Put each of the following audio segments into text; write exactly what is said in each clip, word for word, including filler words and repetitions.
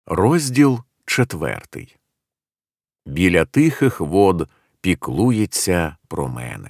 Розділ четвертий. Біля тихих вод піклується про мене.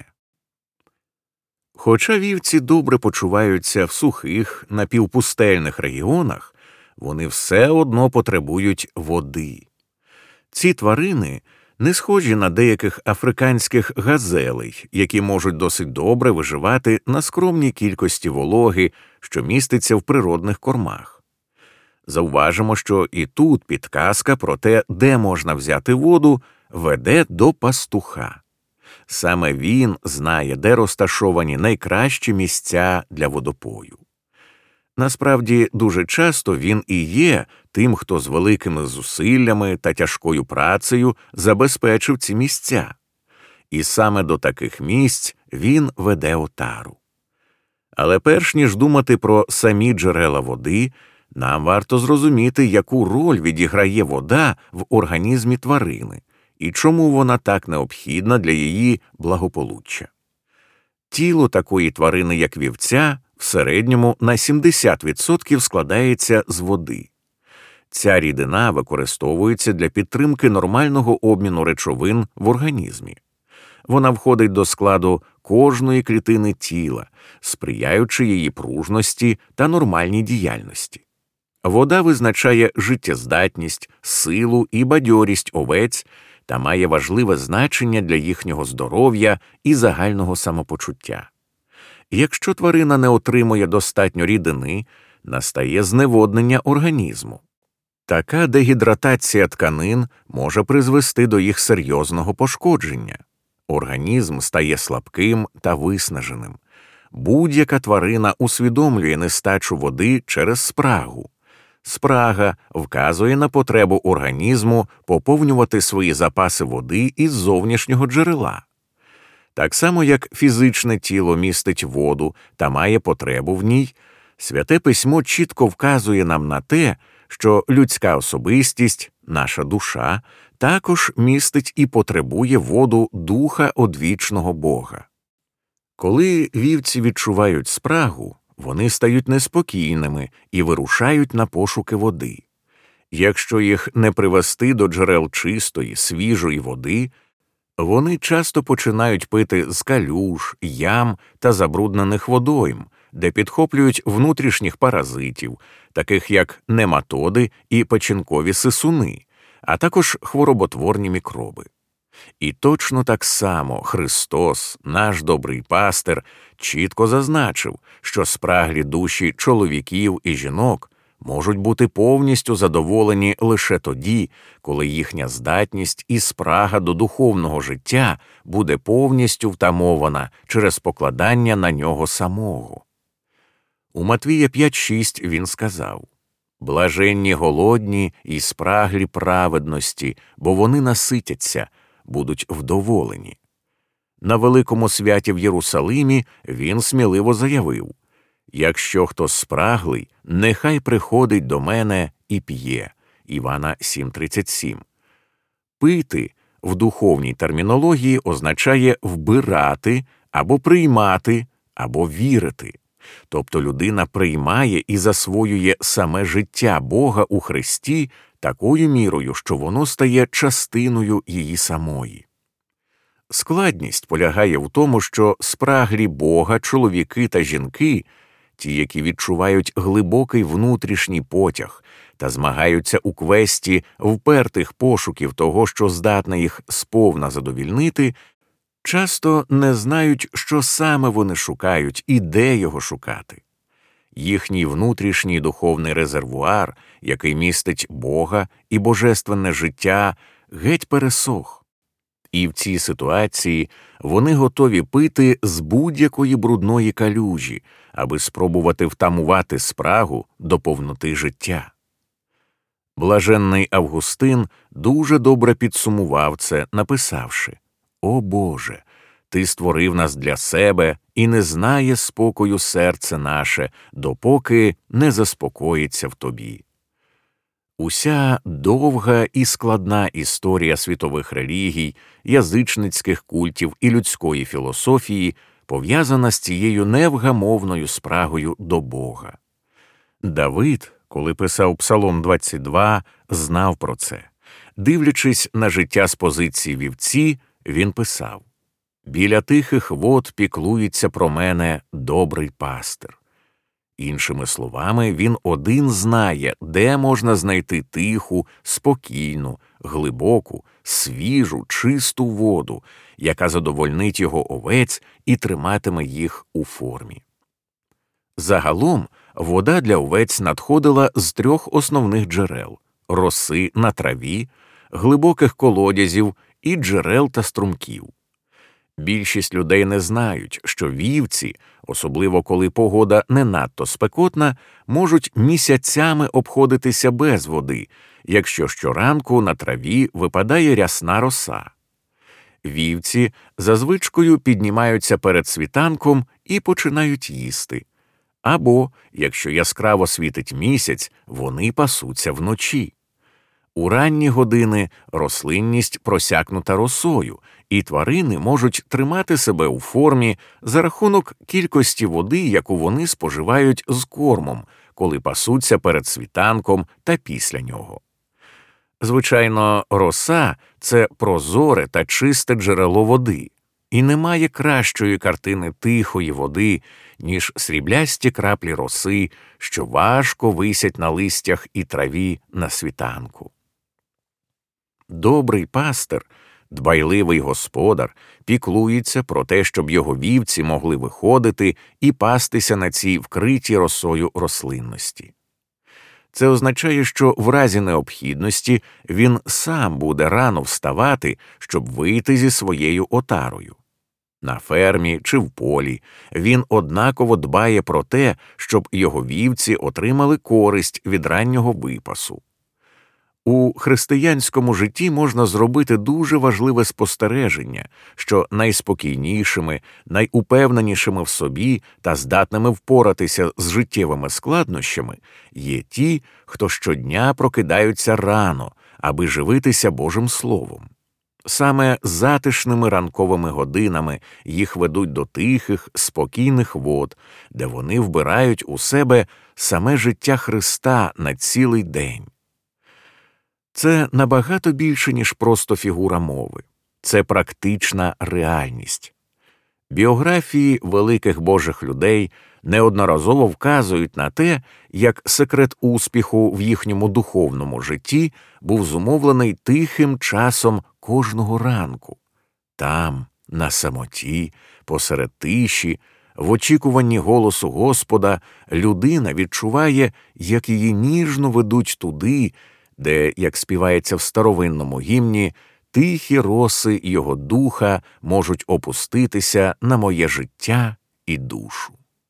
Хоча вівці добре почуваються в сухих, напівпустельних регіонах, вони все одно потребують води. Ці тварини не схожі на деяких африканських газелей, які можуть досить добре виживати на скромній кількості вологи, що міститься в природних кормах. Зауважимо, що і тут підказка про те, де можна взяти воду, веде до пастуха. Саме він знає, де розташовані найкращі місця для водопою. Насправді, дуже часто він і є тим, хто з великими зусиллями та тяжкою працею забезпечив ці місця. І саме до таких місць він веде отару. Але перш ніж думати про самі джерела води, нам варто зрозуміти, яку роль відіграє вода в організмі тварини і чому вона так необхідна для її благополуччя. Тіло такої тварини, як вівця, в середньому на сімдесят відсотків складається з води. Ця рідина використовується для підтримки нормального обміну речовин в організмі. Вона входить до складу кожної клітини тіла, сприяючи її пружності та нормальній діяльності. Вода визначає життєздатність, силу і бадьорість овець та має важливе значення для їхнього здоров'я і загального самопочуття. Якщо тварина не отримує достатньо рідини, настає зневоднення організму. Така дегідратація тканин може призвести до їх серйозного пошкодження. Організм стає слабким та виснаженим. Будь-яка тварина усвідомлює нестачу води через спрагу. Спрага вказує на потребу організму поповнювати свої запаси води із зовнішнього джерела. Так само, як фізичне тіло містить воду та має потребу в ній, Святе Письмо чітко вказує нам на те, що людська особистість, наша душа, також містить і потребує воду Духа одвічного Бога. Коли вівці відчувають спрагу, вони стають неспокійними і вирушають на пошуки води. Якщо їх не привести до джерел чистої, свіжої води, вони часто починають пити з калюж, ям та забруднених водойм, де підхоплюють внутрішніх паразитів, таких як нематоди і печінкові сисуни, а також хвороботворні мікроби. І точно так само Христос, наш добрий пастир, чітко зазначив, що спраглі душі чоловіків і жінок можуть бути повністю задоволені лише тоді, коли їхня здатність і спрага до духовного життя буде повністю втамована через покладання на нього самого. У Матвія п'ять шість він сказав: «Блаженні голодні і спраглі праведності, бо вони наситяться, будуть вдоволені». На великому святі в Єрусалимі він сміливо заявив: «Якщо хто спраглий, нехай приходить до мене і п'є». Івана сім тридцять сім. Пити в духовній термінології означає вбирати або приймати, або вірити. Тобто людина приймає і засвоює саме життя Бога у Христі такою мірою, що воно стає частиною її самої. Складність полягає в тому, що спраглі Бога чоловіки та жінки, ті, які відчувають глибокий внутрішній потяг та змагаються у квесті впертих пошуків того, що здатне їх сповна задовільнити, часто не знають, що саме вони шукають і де його шукати. Їхній внутрішній духовний резервуар, який містить Бога і божественне життя, геть пересох. І в цій ситуації вони готові пити з будь-якої брудної калюжі, аби спробувати втамувати спрагу до повноти життя. Блаженний Августин дуже добре підсумував це, написавши: «О Боже, Ти створив нас для себе, і не знає спокою серце наше, допоки не заспокоїться в Тобі». Уся довга і складна історія світових релігій, язичницьких культів і людської філософії пов'язана з цією невгамовною спрагою до Бога. Давид, коли писав Псалом двадцять два, знав про це. Дивлячись на життя з позиції вівці, він писав: «Біля тихих вод піклується про мене добрий пастир». Іншими словами, він один знає, де можна знайти тиху, спокійну, глибоку, свіжу, чисту воду, яка задовольнить його овець і триматиме їх у формі. Загалом, вода для овець надходила з трьох основних джерел – роси на траві, глибоких колодязів і джерел та струмків. Більшість людей не знають, що вівці, особливо коли погода не надто спекотна, можуть місяцями обходитися без води, якщо щоранку на траві випадає рясна роса. Вівці за звичкою піднімаються перед світанком і починають їсти. Або, якщо яскраво світить місяць, вони пасуться вночі. У ранні години рослинність просякнута росою, і тварини можуть тримати себе у формі за рахунок кількості води, яку вони споживають з кормом, коли пасуться перед світанком та після нього. Звичайно, роса – це прозоре та чисте джерело води, і немає кращої картини тихої води, ніж сріблясті краплі роси, що важко висять на листях і траві на світанку. Добрий пастир, дбайливий господар, піклується про те, щоб його вівці могли виходити і пастися на цій вкритій росою рослинності. Це означає, що в разі необхідності він сам буде рано вставати, щоб вийти зі своєю отарою. На фермі чи в полі він однаково дбає про те, щоб його вівці отримали користь від раннього випасу. У християнському житті можна зробити дуже важливе спостереження, що найспокійнішими, найупевненішими в собі та здатними впоратися з життєвими складнощами є ті, хто щодня прокидаються рано, аби живитися Божим Словом. Саме затишними ранковими годинами їх ведуть до тихих, спокійних вод, де вони вбирають у себе саме життя Христа на цілий день. Це набагато більше, ніж просто фігура мови. Це практична реальність. Біографії великих Божих людей неодноразово вказують на те, як секрет успіху в їхньому духовному житті був зумовлений тихим часом кожного ранку. Там, на самоті, посеред тиші, в очікуванні голосу Господа, людина відчуває, як її ніжно ведуть туди, де, як співається в старовинному гімні, тихі роси його духа можуть опуститися на моє життя і душу.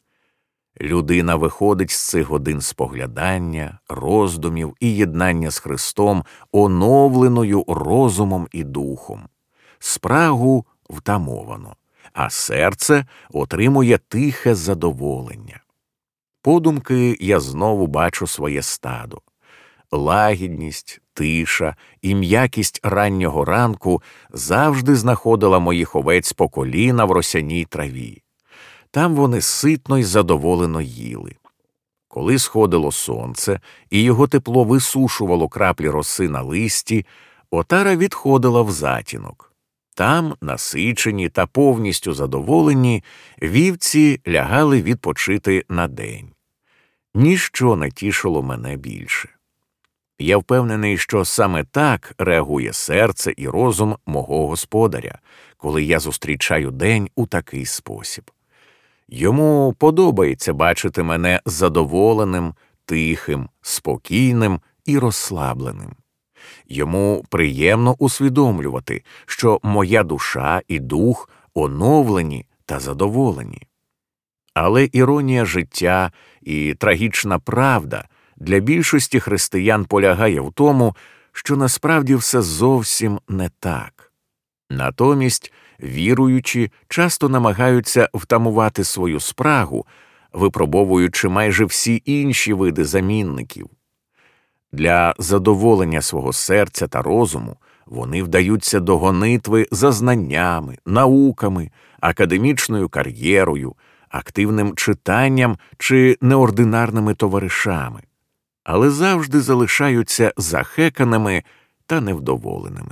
Людина виходить з цих годин споглядання, роздумів і єднання з Христом, оновленою розумом і духом. Спрагу втамовано, а серце отримує тихе задоволення. Подумки я знову бачу своє стадо. Лагідність, тиша і м'якість раннього ранку завжди знаходила моїх овець по коліна в росяній траві. Там вони ситно й задоволено їли. Коли сходило сонце і його тепло висушувало краплі роси на листі, отара відходила в затінок. Там, насичені та повністю задоволені, вівці лягали відпочити на день. Ніщо не тішило мене більше. Я впевнений, що саме так реагує серце і розум мого господаря, коли я зустрічаю день у такий спосіб. Йому подобається бачити мене задоволеним, тихим, спокійним і розслабленим. Йому приємно усвідомлювати, що моя душа і дух оновлені та задоволені. Але іронія життя і трагічна правда для більшості християн полягає в тому, що насправді все зовсім не так. Натомість віруючі часто намагаються втамувати свою спрагу, випробовуючи майже всі інші види замінників. Для задоволення свого серця та розуму вони вдаються до гонитви за знаннями, науками, академічною кар'єрою, активним читанням чи неординарними товаришами. але завжди залишаються захеканими та невдоволеними.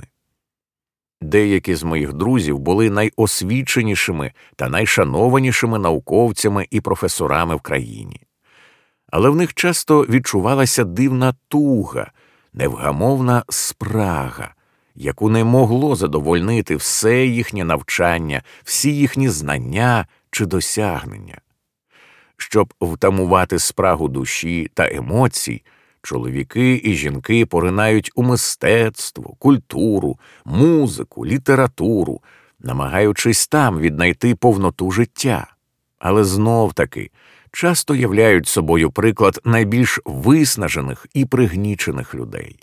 Деякі з моїх друзів були найосвіченішими та найшанованішими науковцями і професорами в країні. Але в них часто відчувалася дивна туга, невгамовна спрага, яку не могло задовольнити все їхнє навчання, всі їхні знання чи досягнення. Щоб втамувати спрагу душі та емоцій, чоловіки і жінки поринають у мистецтво, культуру, музику, літературу, намагаючись там віднайти повноту життя. Але знов-таки часто являють собою приклад найбільш виснажених і пригнічених людей.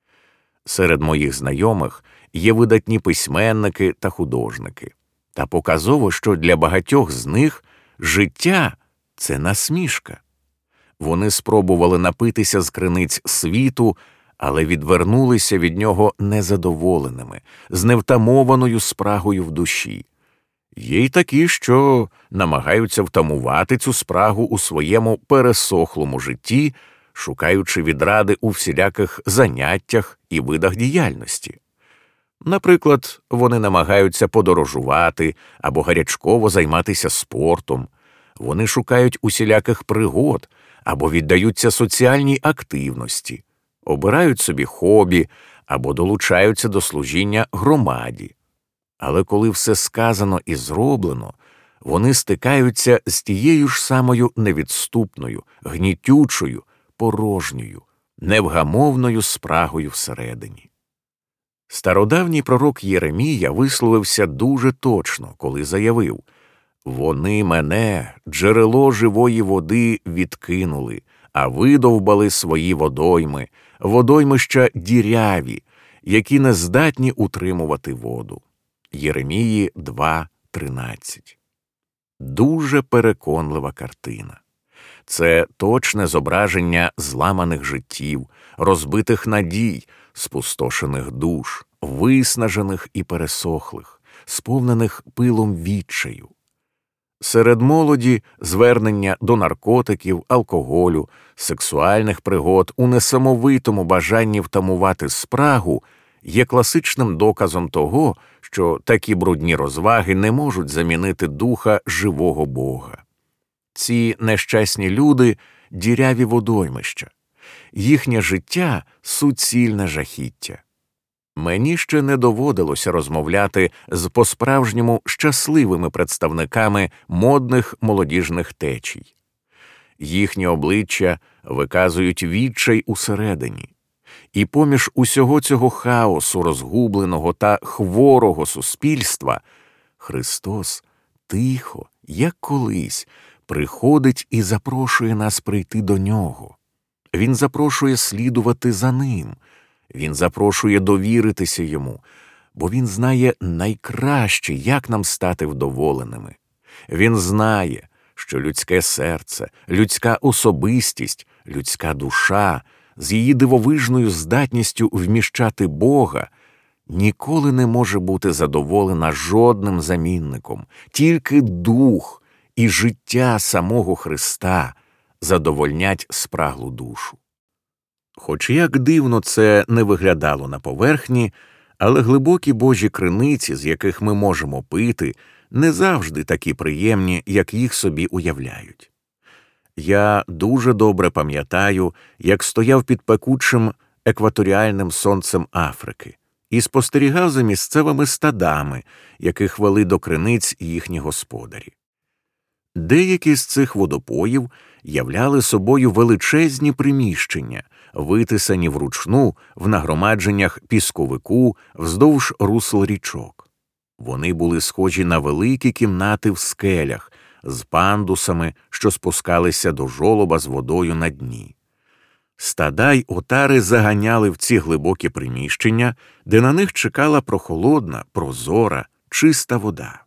Серед моїх знайомих є видатні письменники та художники. Та показово, що для багатьох з них життя – це насмішка. Вони спробували напитися з криниць світу, але відвернулися від нього незадоволеними, з невтамованою спрагою в душі. Є й такі, що намагаються втамувати цю спрагу у своєму пересохлому житті, шукаючи відради у всіляких заняттях і видах діяльності. Наприклад, вони намагаються подорожувати або гарячково займатися спортом, вони шукають усіляких пригод або віддаються соціальній активності, обирають собі хобі або долучаються до служіння громаді. Але коли все сказано і зроблено, вони стикаються з тією ж самою невідступною, гнітючою, порожньою, невгамовною спрагою всередині. Стародавній пророк Єремія висловився дуже точно, коли заявив: «Вони мене, джерело живої води, відкинули, а видовбали свої водойми, водоймища діряві, які не здатні утримувати воду». Єремії два тринадцять. Дуже переконлива картина. Це точне зображення зламаних життів, розбитих надій, спустошених душ, виснажених і пересохлих, сповнених пилом відчаю. Серед молоді звернення до наркотиків, алкоголю, сексуальних пригод у несамовитому бажанні втамувати спрагу є класичним доказом того, що такі брудні розваги не можуть замінити духа живого Бога. Ці нещасні люди – діряві водоймища. Їхнє життя – суцільне жахіття. Мені ще не доводилося розмовляти з по-справжньому щасливими представниками модних молодіжних течій. Їхні обличчя виказують відчай усередині. І поміж усього цього хаосу розгубленого та хворого суспільства Христос тихо, як колись, приходить і запрошує нас прийти до Нього. Він запрошує слідувати за Ним. Він запрошує довіритися Йому, бо Він знає найкраще, як нам стати вдоволеними. Він знає, що людське серце, людська особистість, людська душа з її дивовижною здатністю вміщати Бога ніколи не може бути задоволена жодним замінником. Тільки дух і життя самого Христа задовольнять спраглу душу. Хоч як дивно це не виглядало на поверхні, але глибокі Божі криниці, з яких ми можемо пити, не завжди такі приємні, як їх собі уявляють. Я дуже добре пам'ятаю, як стояв під пекучим екваторіальним сонцем Африки і спостерігав за місцевими стадами, яких вели до криниць їхні господарі. Деякі з цих водопоїв являли собою величезні приміщення, витисані вручну в нагромадженнях пісковику вздовж русел річок. Вони були схожі на великі кімнати в скелях, з пандусами, що спускалися до жолоба з водою на дні. Стада й отари заганяли в ці глибокі приміщення, де на них чекала прохолодна, прозора, чиста вода.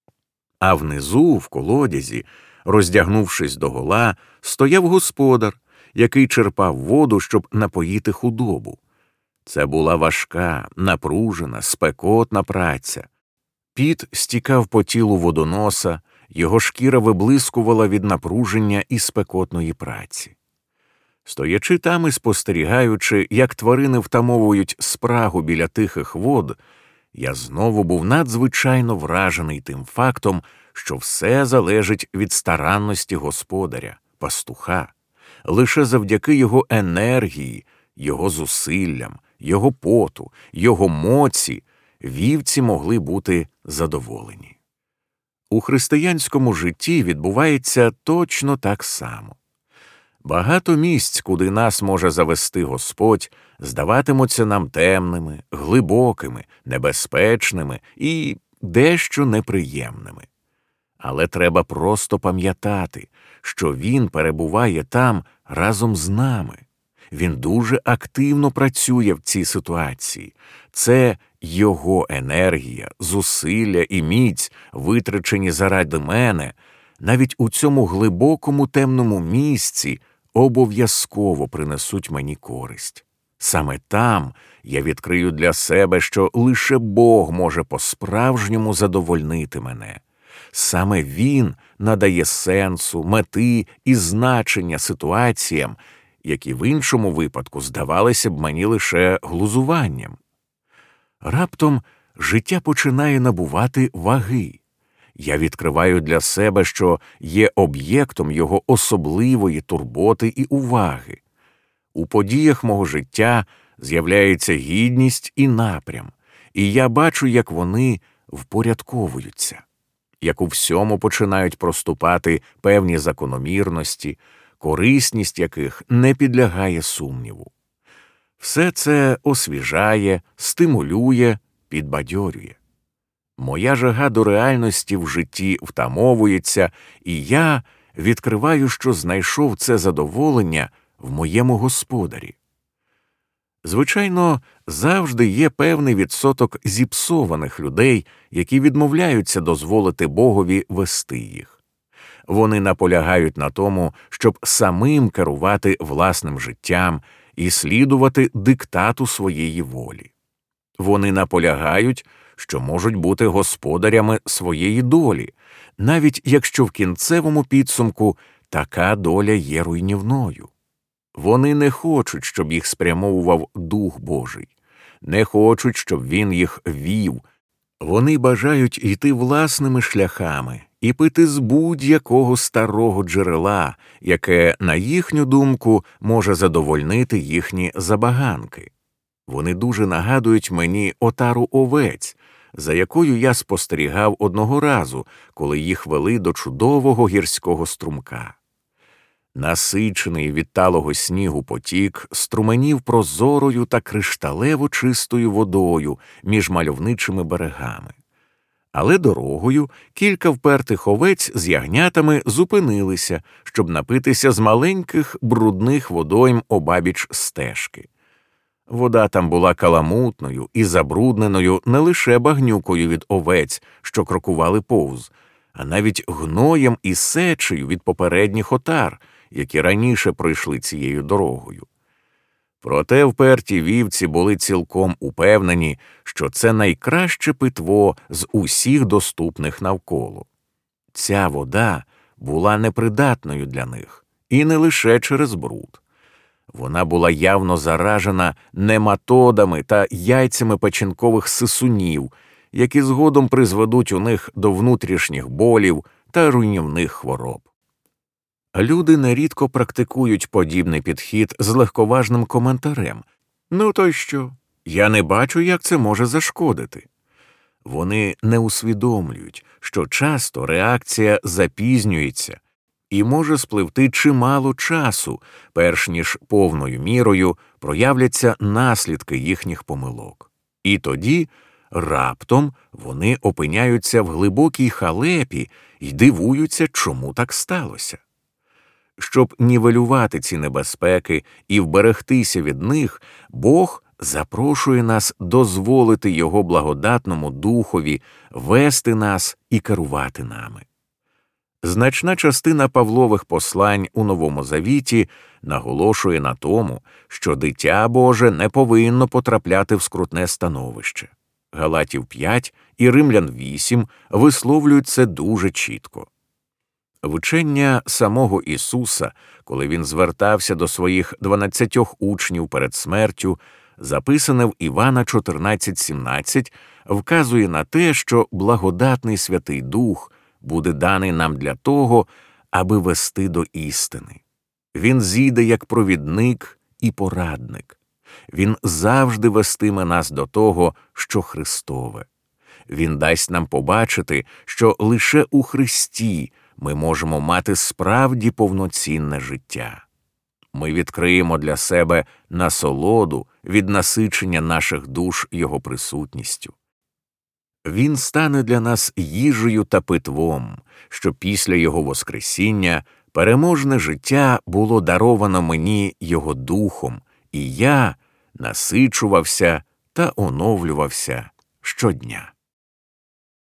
А внизу, в колодязі, роздягнувшись догола, стояв господар, який черпав воду, щоб напоїти худобу. Це була важка, напружена, спекотна праця. Піт стікав по тілу водоноса, його шкіра виблискувала від напруження і спекотної праці. Стоячи там і спостерігаючи, як тварини втамовують спрагу біля тихих вод, я знову був надзвичайно вражений тим фактом, що все залежить від старанності господаря, пастуха. Лише завдяки його енергії, його зусиллям, його поту, його моці вівці могли бути задоволені. У християнському житті відбувається точно так само. Багато місць, куди нас може завести Господь, здаватимуться нам темними, глибокими, небезпечними і дещо неприємними. Але треба просто пам'ятати, що Він перебуває там разом з нами. Він дуже активно працює в цій ситуації. Це Його енергія, зусилля і міць, витрачені заради мене, навіть у цьому глибокому темному місці обов'язково принесуть мені користь. Саме там я відкрию для себе, що лише Бог може по-справжньому задовольнити мене. Саме Він надає сенсу, мети і значення ситуаціям, які в іншому випадку здавалися б мені лише глузуванням. Раптом життя починає набувати ваги. Я відкриваю для себе, що є об'єктом його особливої турботи і уваги. У подіях мого життя з'являється гідність і напрям, і я бачу, як вони впорядковуються, як у всьому починають проступати певні закономірності, корисність яких не підлягає сумніву. Все це освіжає, стимулює, підбадьорює. Моя жага до реальності в житті втамовується, і я відкриваю, що знайшов це задоволення в моєму господарі. Звичайно, завжди є певний відсоток зіпсованих людей, які відмовляються дозволити Богові вести їх. Вони наполягають на тому, щоб самим керувати власним життям і слідувати диктату своєї волі. Вони наполягають, що можуть бути господарями своєї долі, навіть якщо в кінцевому підсумку така доля є руйнівною. Вони не хочуть, щоб їх спрямовував Дух Божий, не хочуть, щоб Він їх вів. Вони бажають йти власними шляхами і пити з будь-якого старого джерела, яке, на їхню думку, може задовольнити їхні забаганки. Вони дуже нагадують мені отару овець, за якою я спостерігав одного разу, коли їх вели до чудового гірського струмка. Насичений від талого снігу потік струменів прозорою та кришталево чистою водою між мальовничими берегами. Але дорогою кілька впертих овець з ягнятами зупинилися, щоб напитися з маленьких брудних водойм обабіч стежки. Вода там була каламутною і забрудненою не лише багнюкою від овець, що крокували повз, а навіть гноєм і сечею від попередніх отар, які раніше пройшли цією дорогою. Проте вперті вівці були цілком упевнені, що це найкраще питво з усіх доступних навколо. Ця вода була непридатною для них, і не лише через бруд. Вона була явно заражена нематодами та яйцями печінкових сисунів, які згодом призведуть у них до внутрішніх болів та руйнівних хвороб. Люди нерідко практикують подібний підхід з легковажним коментарем. «Ну то й що? Я не бачу, як це може зашкодити». Вони не усвідомлюють, що часто реакція запізнюється і може спливти чимало часу, перш ніж повною мірою проявляться наслідки їхніх помилок. І тоді раптом вони опиняються в глибокій халепі і дивуються, чому так сталося. Щоб нівелювати ці небезпеки і вберегтися від них, Бог запрошує нас дозволити Його благодатному Духові вести нас і керувати нами. Значна частина Павлових послань у Новому Завіті наголошує на тому, що дитя Боже не повинно потрапляти в скрутне становище. Галатів п'ять і Римлян вісім висловлюють це дуже чітко. Вчення самого Ісуса, коли Він звертався до своїх дванадцятьох учнів перед смертю, записане в Івана чотирнадцять сімнадцять, вказує на те, що благодатний Святий Дух буде даний нам для того, аби вести до істини. Він зійде як провідник і порадник. Він завжди вестиме нас до того, що Христове. Він дасть нам побачити, що лише у Христі ми можемо мати справді повноцінне життя. Ми відкриємо для себе насолоду від насичення наших душ Його присутністю. Він стане для нас їжею та питвом, що після Його воскресіння переможне життя було даровано мені Його Духом, і я насичувався та оновлювався щодня.